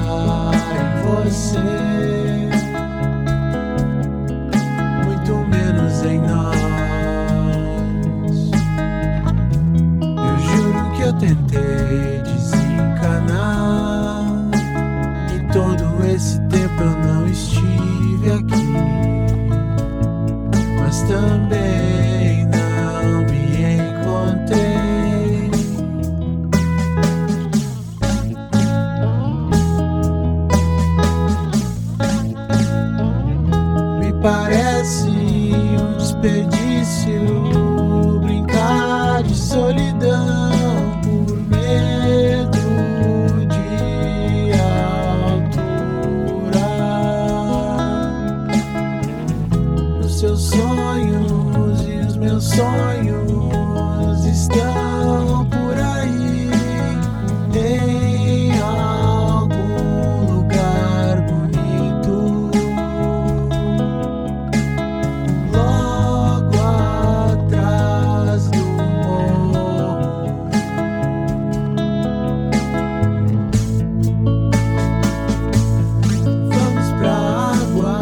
em você, muito menos em nós. Eu juro que eu tentei desencanar, e todo esse tempo eu não estive aqui, mas também não me encontrei. Me parece um desperdício brincar de solidão por medo de altura. Os seus sonhos e os meus sonhos estão por aí, em algum lugar bonito, logo atrás do morro. Vamos pra água,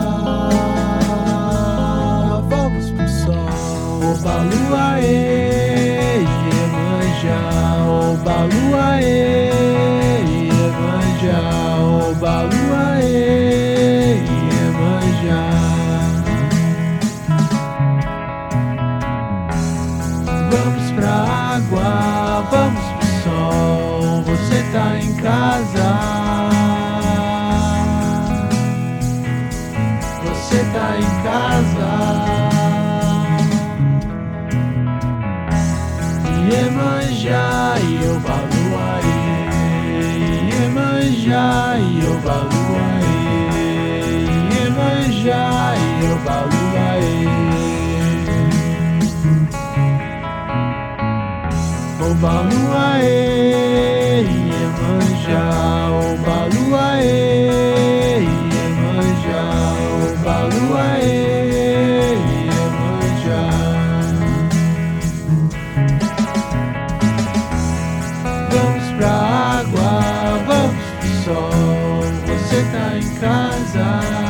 vamos pro sol, oba lua e Iemanjá, oba lua e Iemanjá, oba lua e Iemanjá. Vamos pra água, vamos pro sol, você tá em casa, você tá em casa. Iemanjá e oba lua e Iemanjá e oba lua e Iemanjá e oba lua e oba lua e Iemanjá, oba lua e Iemanjá, oba lua e Iemanjá. Vamos pra água, vamos pro sol, você tá em casa.